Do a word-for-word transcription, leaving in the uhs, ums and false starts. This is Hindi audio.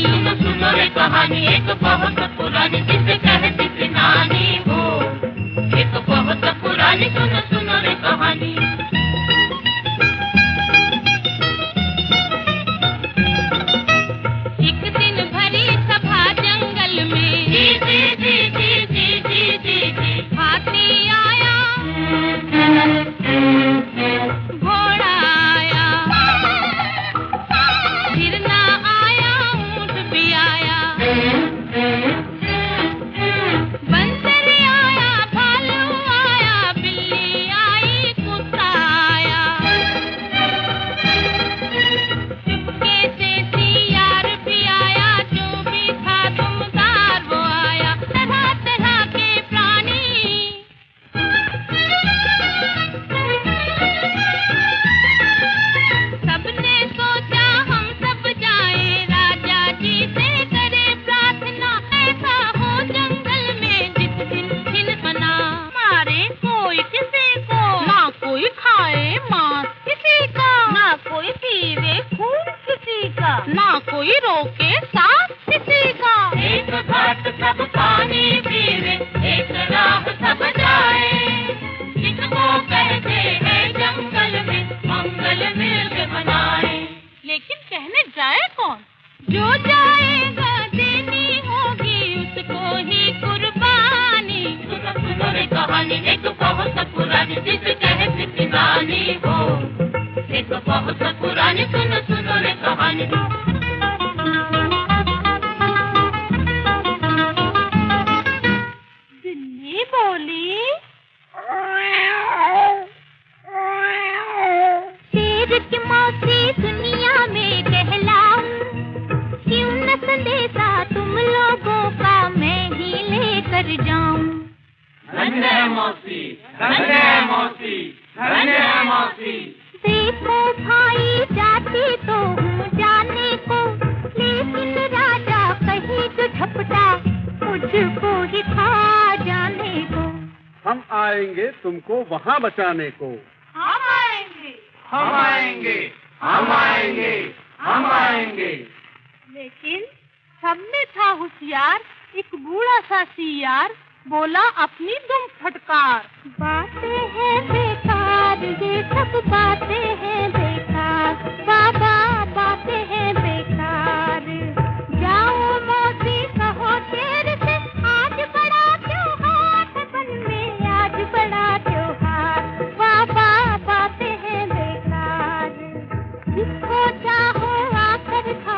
सुनो सुनो रे कहानी एक बहुत पुरानी, जिसे कहती थी नानी हो। एक बहुत पुरानी, सुनो सुनो रे कहानी। एक दिन भरी सभा जंगल में, जी जी जी जी जी जी जी जी हाथी आया, घोड़ा आया, हिरना आया, ऊंट भी आया, बंदर आया, भालू आया, बिल्ली आई, कुत्ता आया, चुपके से सियार भी आया, जो भी था दुमदार वो आया, तरह तरह के प्राणी। सबने सोचा हम सब जाएं, राजा जी से करे प्रार्थना, ऐसा हो जंगल में जिस दिन दिन बना, मारे कोई किसी को, ना कोई खाए मांस किसी का, ना कोई पीवे खून किसी का, ना कोई रोके सांस किसी का। एक घाट सब पानी पीवे, एक राह सब जाए, जिसको कहते हैं जंगल में मंगल मिलके मनाए। लेकिन कहने जाए कौन? जो जाएगा देनी होगी उसको ही कुर्बानी। सुनो सुनो रे कहानी एक बहुत पुरानी, जिसे कहती थी नानी हो। एक बहुत पुरानी, सुनो सुनो रे कहानी। बिल्ली बोली, शेर की मौसी दुनिया में कहलाऊं, क्यों न संदेशा तुम लोगों का मैं ही लेकर जाऊं। धन्य है मौसी, धन्य है मौसी, धन्य है मौसी। देखो भाई जाती तो हूँ जाने को, लेकिन राजा कहीं तो झपटा मुझको ही खा जाने को। हम आएंगे तुमको वहाँ बचाने को। हम आएंगे, हम आएंगे, हम आएंगे, हम आएंगे। लेकिन सब में था होशियार एक बूढ़ा सा सियार, बोला अपनी दुम फटकार। बातें हैं बेकार, ये सब बातें हैं बेकार, बाबा बातें हैं बेकार। जाओ मौसी कहो शेर से, आज बड़ा त्योहार बन में, आज बड़ा त्योहार, बाबा बातें हैं बेकार। जिसको चाहो आकर खा